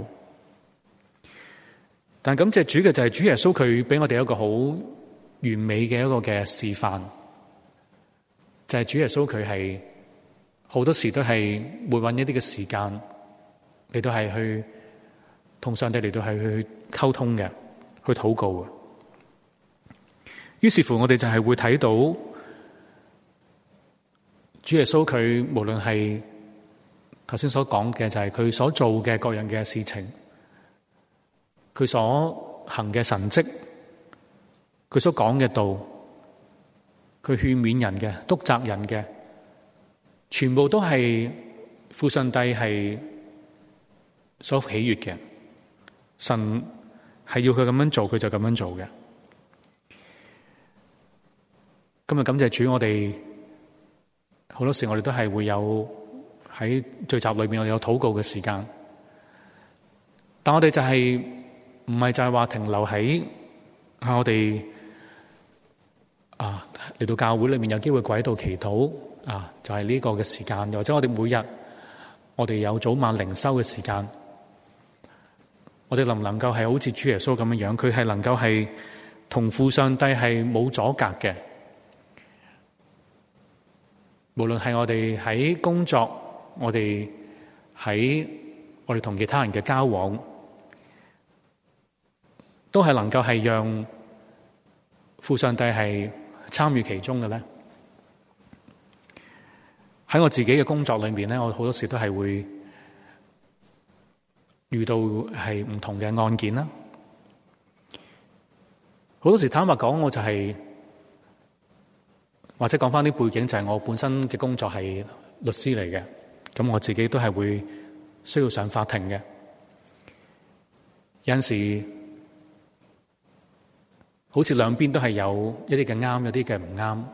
但感謝主嘅就係主耶穌，佢俾我哋一個好完美嘅一個嘅示範，就係主耶穌佢係好多時都係會揾一啲嘅時間嚟到係去同上帝嚟到係去溝通嘅，去禱告嘅。於是乎我哋就係會睇到主耶穌佢無論係頭先所講嘅，就係佢所做嘅各樣嘅事情，佢所行嘅神蹟，佢所講嘅道，佢勸勉人嘅，督責人嘅，全部都係父上帝係所喜悅嘅。神係要佢咁樣做，佢就咁樣做嘅。今日感謝主，我哋好多時我哋都係會有喺聚集裏面我哋有禱告嘅時間，但我哋就係唔係就係話停留喺我哋嚟到教會裏面有機會跪喺度祈禱就係呢個嘅時間，又或者我哋每日我哋有早晚靈修嘅時間，我哋能唔能夠係好似主耶穌咁樣樣，佢係能夠係同父上帝係冇阻隔嘅。無論係我哋喺工作，我哋喺我哋同其他人嘅交往，都係能夠係讓父上帝係參與其中嘅咧？喺我自己嘅工作裏面咧，我好多時都係會遇到係唔同嘅案件啦。好多時坦白講，我就係或者講翻啲背景，就係我本身嘅工作係律師嚟嘅，咁我自己都係會需要上法庭嘅。有陣時好似兩邊都係有一啲嘅啱，有啲嘅唔啱。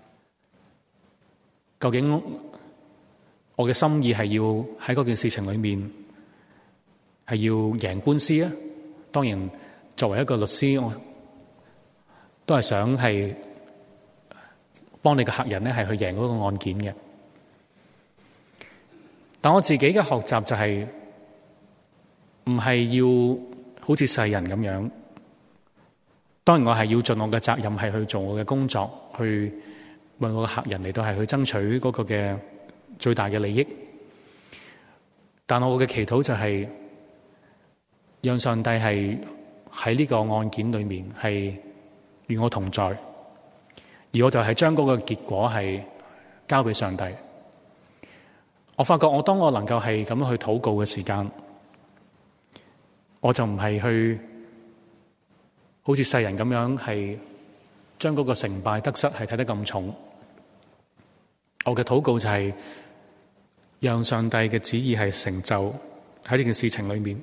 究竟我嘅心意係要喺嗰件事情裏面係要贏官司啊？當然，作為一個律師，我都係想係幫你嘅客人咧係去贏嗰個案件嘅。但我自己嘅學習就係唔係要好似世人咁樣。當然我係要盡我嘅責任係去做我嘅工作，去為我嘅客人嚟到係去爭取嗰個嘅最大嘅利益。但我嘅祈禱就係讓上帝係喺呢個案件裏面係與我同在，而我就係將嗰個結果係交俾上帝。我發覺當我能夠係咁樣去禱告嘅時間，我就唔係去好似世人咁樣係將嗰個成敗得失係睇得咁重。我嘅禱告就係讓上帝嘅旨意係成就喺呢件事情裏面。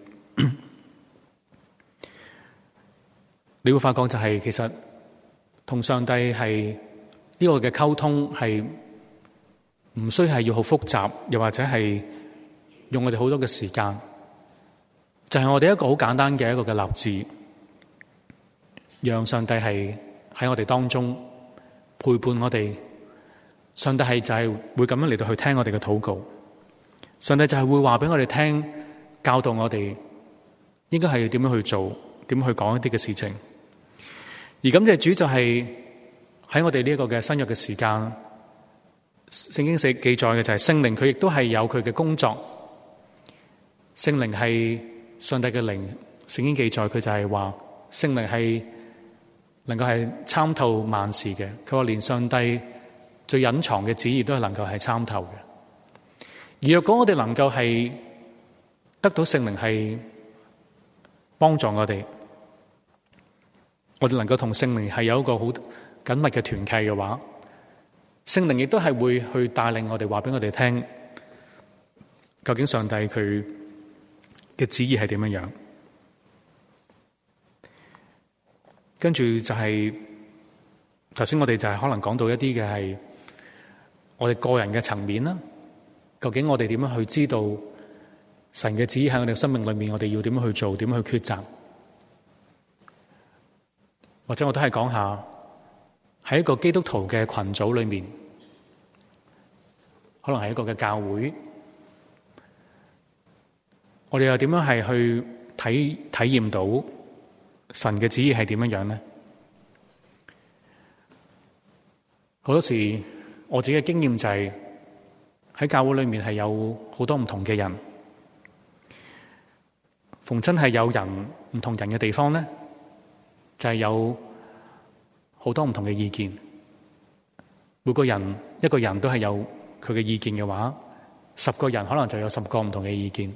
你會發覺就係其實同上帝係呢個嘅溝通係唔需係要好複雜，又或者係用我哋好多嘅時間，就係我哋一個好簡單嘅一個嘅立志，讓上帝係喺我哋當中陪伴我哋。上帝係就係會咁樣嚟到去聽我哋嘅禱告，上帝就係會話俾我哋聽，教導我哋應該係要點樣去做，點樣去講一啲嘅事情。而感謝主就係喺我哋呢一個嘅新約嘅時間，聖經記載嘅就係聖靈，佢亦都係有佢嘅工作。聖靈係上帝嘅靈，聖經記載佢就係話聖靈係能夠係參透萬事嘅。佢話連上帝最隱藏嘅旨意都係能夠係參透嘅。而若果我哋能夠係得到聖靈係幫助我哋，我哋能夠同聖靈係有一個好緊密嘅團契嘅話，聖靈亦都係會去帶領我哋，話俾我哋聽，究竟上帝佢嘅旨意係點樣樣。跟住就係頭先我哋就係可能講到一啲嘅係我哋個人嘅層面啦。究竟我哋點樣去知道神嘅旨意喺我哋生命裏面，我哋要點樣去做，點樣去抉擇？或者我都係講下喺一個基督徒嘅群組裏面，可能係一個嘅教會，我哋又點樣係去體驗到神嘅旨意係點樣樣呢？好多時我自己嘅經驗就係喺教會裏面係有好多唔同嘅人，逢真係有人唔同人嘅地方呢，就係有好多唔同嘅意見。每個人一個人都係有佢嘅意見嘅話，10個人可能就有10個唔同嘅意見。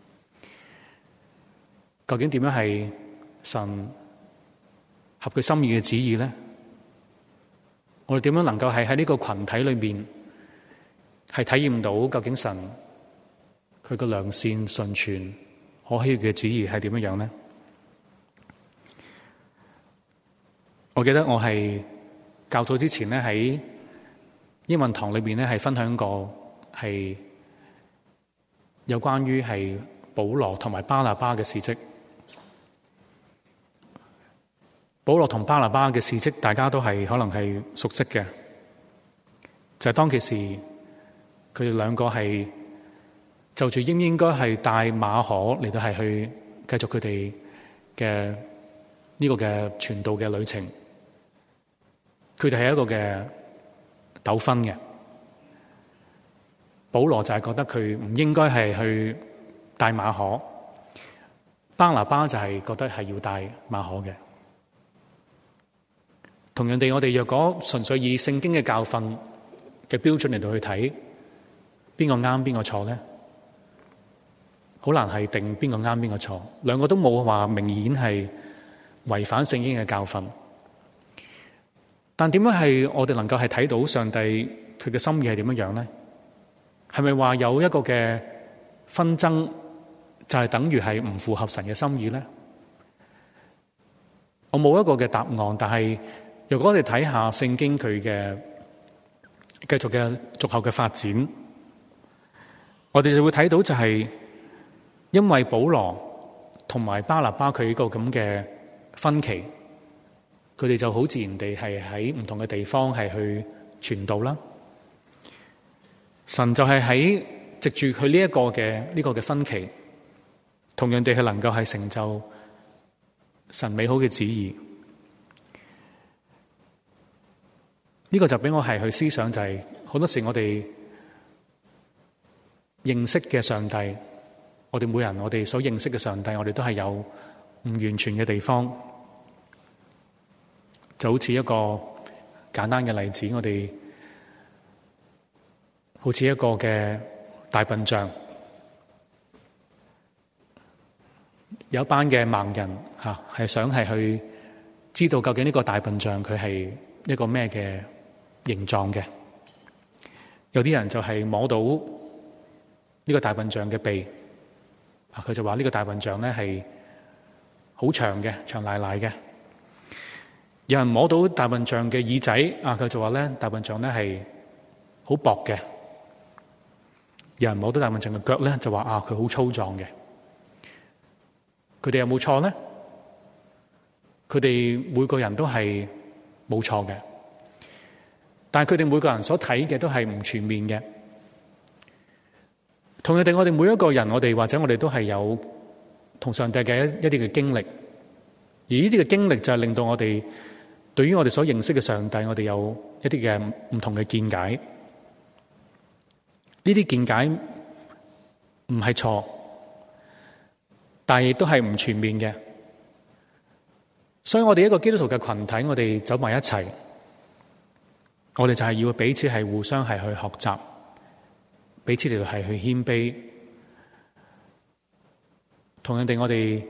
究竟點樣係神合佢心意嘅旨意呢？我哋點樣能夠係喺呢個群體裏面係體驗到究竟神佢個良善、純全、可喜嘅旨意係點樣樣呢？我記得我係較早之前咧喺英文堂裏邊咧係分享過係有關於係保羅同埋巴拿巴嘅事蹟。保羅同巴拿巴嘅事蹟，大家都係可能係熟悉嘅，就係當其時佢哋兩個係就住應唔應該係帶馬可嚟到係去繼續佢哋嘅呢個嘅傳道嘅旅程。佢哋係一個嘅糾紛嘅。保羅就係覺得佢唔應該係去帶馬可，巴拿巴就係覺得係要帶馬可嘅。同樣地，我哋若果純粹以聖經嘅教訓嘅標準嚟到去睇，邊個啱邊個錯咧？好難係定邊個啱邊個錯，兩個都冇話明顯係違反聖經嘅教訓。但點樣係我哋能夠係睇到上帝佢嘅心意係點樣樣咧？係咪話有一個嘅紛爭就係等於係唔符合神嘅心意咧？我冇一個嘅答案，但係如果我哋睇下聖經佢嘅繼續嘅續後嘅發展，我哋就會睇到就係因為保羅同埋巴拿巴佢呢個咁嘅分歧，佢哋就好自然地係喺唔同嘅地方係去傳道啦。神就係喺藉住佢呢個嘅分歧，同樣地係能夠係成就神美好嘅旨意。呢個就俾我係去思想，就係好多時我哋認識嘅上帝，我哋每人我哋所認識嘅上帝，我哋都係有唔完全嘅地方。就好似一個簡單嘅例子，我哋好似一個嘅大笨象，有一班嘅盲人係想係去知道究竟呢個大笨象佢係一個咩嘅形狀嘅。有啲人就係摸到呢個大笨象嘅鼻，佢就話呢個大笨象咧係好長嘅，長賴賴嘅。有人摸到大笨象嘅耳仔，佢就話咧大笨象咧係好薄嘅。有人摸到大笨象嘅腳咧，就話佢好粗壯嘅。佢哋有冇錯咧？佢哋每個人都係冇錯嘅，但係佢哋每個人所睇嘅都係唔全面嘅。同樣地，我哋每一個人，我哋或者我哋都係有同上帝嘅一啲嘅經歷，而呢啲嘅經歷就係令到我哋對於我哋所認識嘅上帝，我哋有一啲嘅唔同嘅見解。呢啲見解唔係錯，但係亦都係唔全面嘅。所以我哋一個基督徒嘅群體，我哋走埋一齊，我哋就係要彼此係互相係去學習，彼此嚟到係去謙卑。同樣地，我哋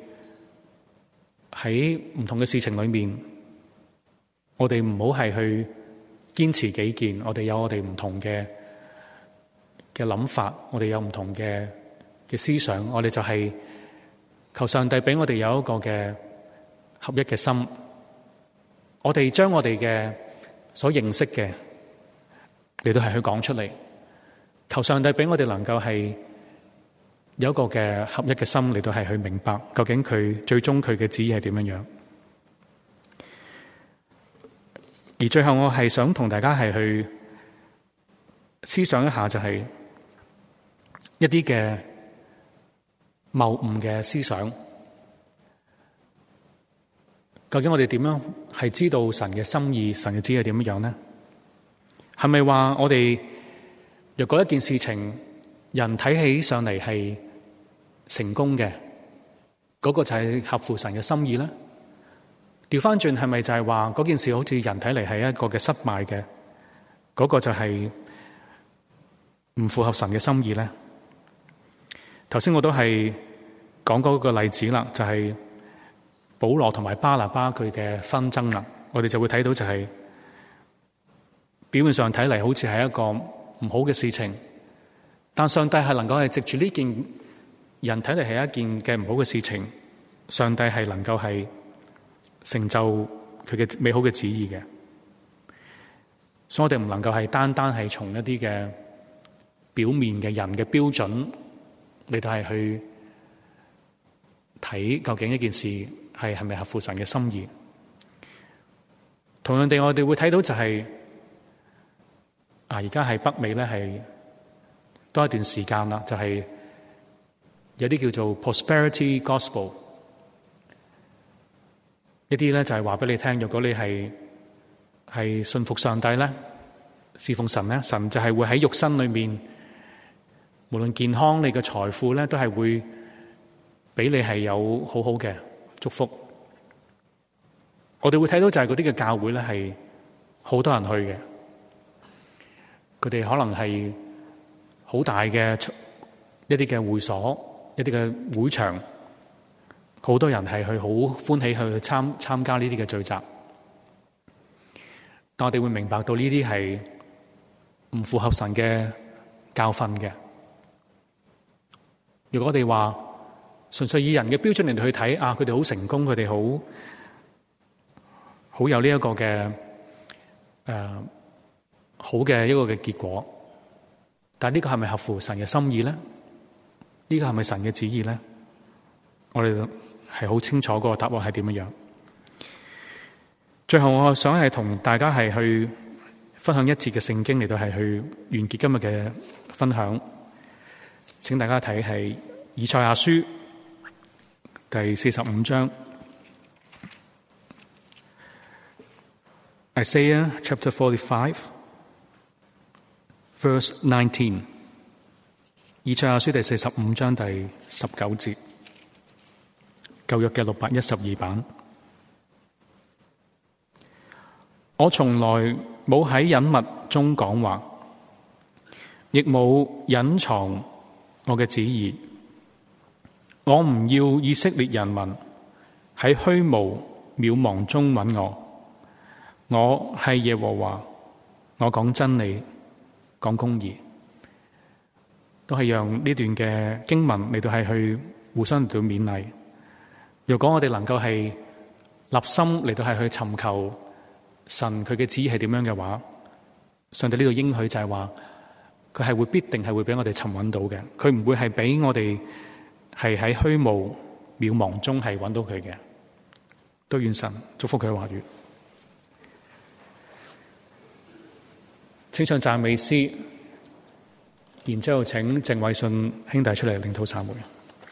喺唔同嘅事情裏面，我哋唔好係去堅持己見，我哋有我哋唔同嘅諗法，我哋有唔同嘅思想，我哋就係求上帝俾我哋有一個嘅合一嘅心，我哋將我哋嘅所認識嘅嚟到係去講出嚟，求上帝俾我哋能夠係有一個嘅合一嘅心嚟到係去明白究竟佢最終佢嘅旨意係點樣樣。而最後我係想同大家係去思想一下，就係一啲嘅謬誤嘅思想。究竟我哋點樣係知道神嘅心意、神嘅旨意係點樣樣呢？係咪話我哋若果一件事情人睇起上嚟係成功嘅，嗰個就係合乎神嘅心意呢？調翻轉係咪就係話嗰件事好似人睇嚟係一個嘅失敗嘅，嗰個就係唔符合神嘅心意呢？頭先我都係講嗰個例子啦，就係保羅同埋巴拿巴佢嘅紛爭啦。我哋就會睇到就係表面上睇嚟好似係一個唔好嘅事情，但上帝係能夠係藉住呢件人睇嚟係一件嘅唔好嘅事情，上帝係能夠係成就佢嘅美好嘅旨意嘅。所以我哋唔能夠係單單係從一啲嘅表面嘅人嘅標準嚟到係去睇究竟一件事係咪合乎神嘅心意。同樣地，我哋會睇到就係而家係北美咧係多一段時間啦，就係有啲叫做 prosperity gospel， 一啲咧就係話俾你聽，如果你係信服上帝咧，侍奉神咧，神就係會喺肉身裏面，無論健康你嘅財富咧，都係會俾你係有好好嘅祝福。我哋會睇到就係嗰啲嘅教會咧係好多人去嘅，佢哋可能係好大嘅一啲嘅會所，一啲嘅會場，好多人係去好歡喜去參加呢啲嘅聚集。但我哋會明白到呢啲係唔符合神嘅教訓嘅。如果我哋話純粹以人嘅標準嚟去睇啊，佢哋好成功，佢哋好有呢一個嘅好嘅一個嘅結果，但係呢個係咪合乎神嘅心意咧？呢個係咪神嘅旨意咧？我哋係好清楚嗰個答案係點樣樣。最後我想係同大家係去分享一節嘅聖經嚟到係去完結今日嘅分享。請大家睇係以賽亞書第45章。Isaiah chapter 45 verse 19。以賽亞書第45章第19節，舊約嘅612版。我從來冇喺隱密中講話，亦冇隱藏我嘅旨意。我唔要以色列人民喺虛無渺茫中揾我。我係耶和華，我講真理，講公義，都係讓呢段嘅經文嚟到係去互相嚟到勉勵。如果我哋能夠係立心嚟到係去尋求神佢嘅旨意係點樣嘅話，上帝呢度應許就係話佢係會必定係會俾我哋尋揾到嘅，佢唔會係俾我哋係喺虛無渺茫中係揾到佢嘅。都願神祝福佢嘅話語。請唱讚美詩，然之後請鄭偉信兄弟出嚟領禱散會。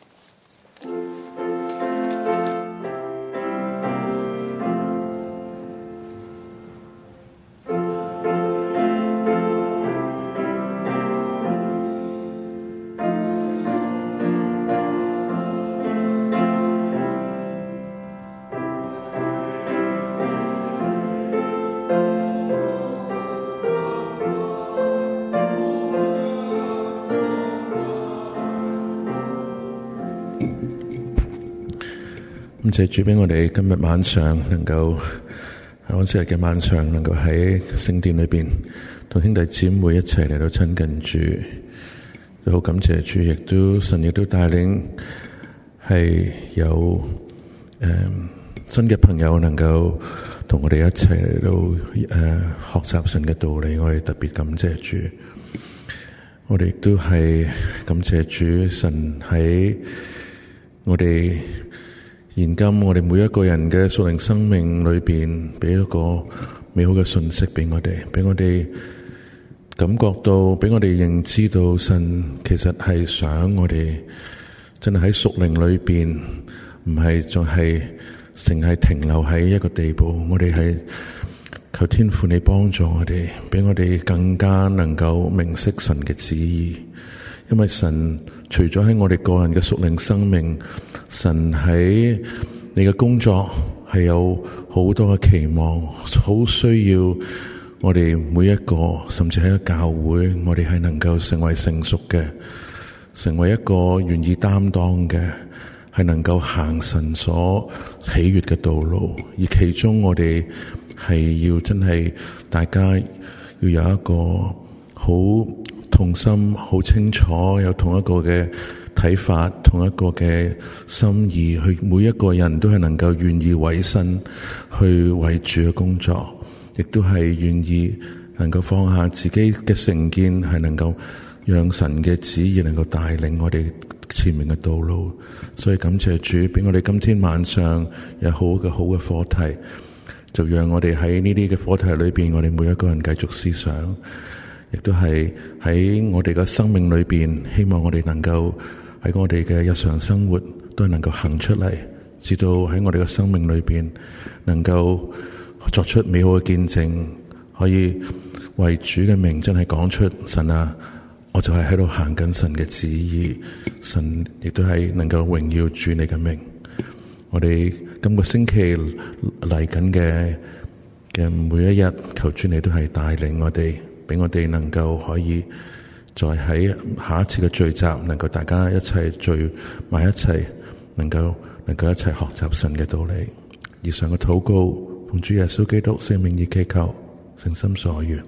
謝主俾我哋今日晚上能夠喺安息日嘅晚上，能夠喺聖殿裏邊同兄弟姊妹一齊嚟到親近主，都好感謝主，亦都神亦都帶領係有新嘅朋友能夠同我哋一齊嚟到學習神嘅道理，我哋特別感謝主。我哋亦都係感謝主，神喺我哋現今我哋每一個人嘅屬靈生命裏邊，俾一個美好嘅信息俾我哋，俾我哋感覺到，俾我哋認知到，神其實係想我哋真係喺屬靈裏邊，唔係仲係淨係停留喺一個地步。我哋係求天父你幫助我哋，俾我哋更加能夠明識神嘅旨意。因為神除咗喺我哋個人嘅屬靈生命，神喺你嘅工作係有好多嘅期望，好需要我哋每一個，甚至喺一個教會，我哋係能夠成為成熟嘅，成為一個願意擔當嘅，係能夠行神所喜悅嘅道路。而其中我哋係要真係大家要有一個好同心，好清楚，有同一個嘅睇法，同一個嘅心意，去每一個人都係能夠願意委身去為主嘅工作，亦都係願意能夠放下自己嘅成見，係能夠讓神嘅旨意能夠帶領我哋前面嘅道路。所以感謝主俾我哋今天晚上有好嘅課題，就讓我哋喺呢啲嘅課題裏邊，我哋每一個人繼續思想，亦都係喺我哋嘅生命裏邊，希望我哋能夠喺我哋嘅日常生活都係能夠行出嚟，直到喺我哋嘅生命裏邊能夠作出美好嘅見證，可以為主嘅名真係講出神啊， 我就係喺度行緊神嘅旨意，神亦都係能夠榮耀主你嘅名。我哋今個星期嚟緊嘅每一日，求主你都係帶領我哋，俾我哋能夠可以再喺下一次嘅聚集，能夠大家一齊聚埋一齊，能夠一齊學習神嘅道理。以上嘅禱告，奉主耶穌基督聖名而祈求，誠心所願。